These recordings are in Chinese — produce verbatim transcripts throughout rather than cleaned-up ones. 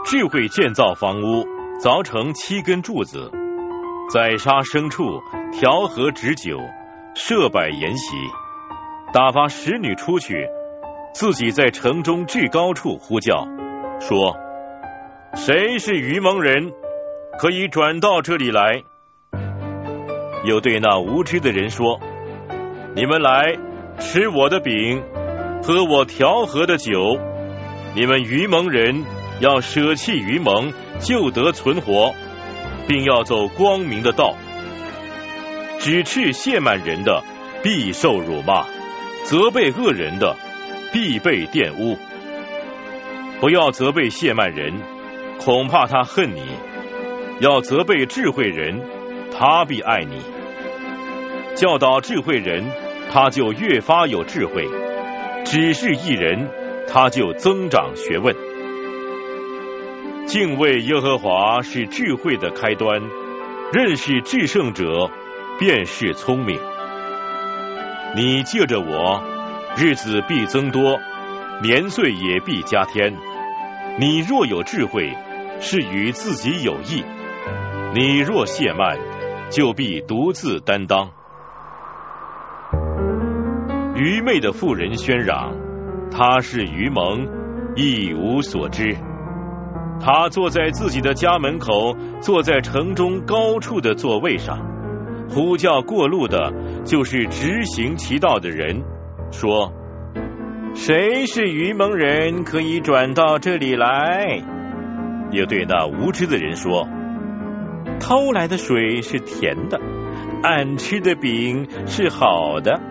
智慧建造房屋，凿成七根柱子，宰杀牲畜，调和旨酒，设摆筵席，打发使女出去，自己在城中至高处呼叫，说：谁是愚蒙人，可以转到这里来？又对那无知的人说：你们来吃我的饼，喝我调和的酒。你们愚蒙人要舍弃愚蒙，就得存活，并要走光明的道。指斥亵慢人的，必受辱骂；责备恶人的，必被玷污。不要责备亵慢人，恐怕他恨你；要责备智慧人，他必爱你。教导智慧人，他就越发有智慧；指示一人，他就增长学问。敬畏耶和华是智慧的开端，认识至圣者便是聪明。你借着我，日子必增多，年岁也必加添。你若有智慧，是与自己有益；你若懈慢，就必独自担当。愚昧的妇人喧嚷，他是愚蒙，一无所知。他坐在自己的家门口，坐在城中高处的座位上，呼叫过路的，就是直行其道的人，说：谁是愚蒙人，可以转到这里来？又对那无知的人说：偷来的水是甜的，暗吃的饼是好的。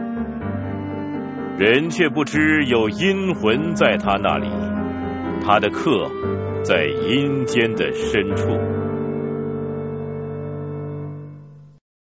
人却不知有阴魂在他那里，他的客在阴间的深处。